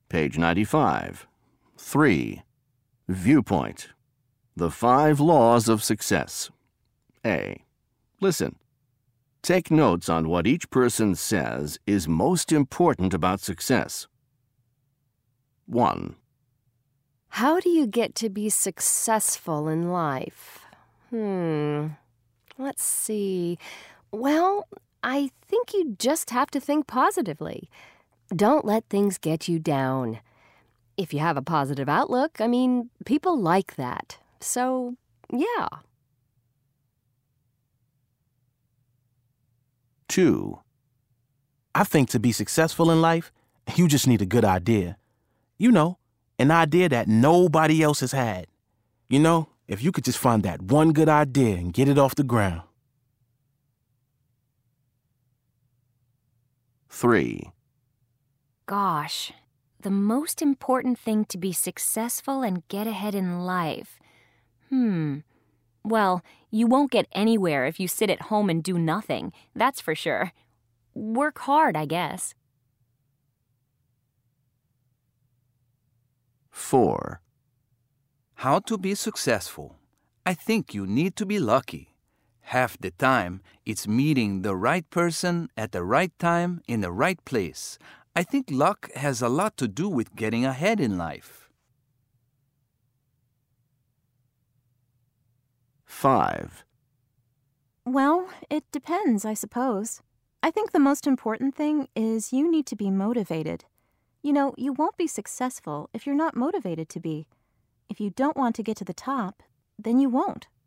Page 95. 3. Viewpoint. The 5 laws of success. A. Listen. Take notes on what each person says is most important about success. 1. How do you get to be successful in life? Let's see. Well, I think you just have to think positively. Don't let things get you down. If you have a positive outlook, people like that. So, yeah. 2. I think to be successful in life, you just need a good idea. An idea that nobody else has had. If you could just find that one good idea and get it off the ground. 3. Gosh, the most important thing to be successful and get ahead in life. Well, you won't get anywhere if you sit at home and do nothing, that's for sure. Work hard, I guess. 4. How to be successful? I think you need to be lucky. Half the time, it's meeting the right person at the right time in the right place. I think luck has a lot to do with getting ahead in life. 5. Well, it depends, I suppose. I think the most important thing is you need to be motivated. You won't be successful if you're not motivated to be. If you don't want to get to the top, then you won't.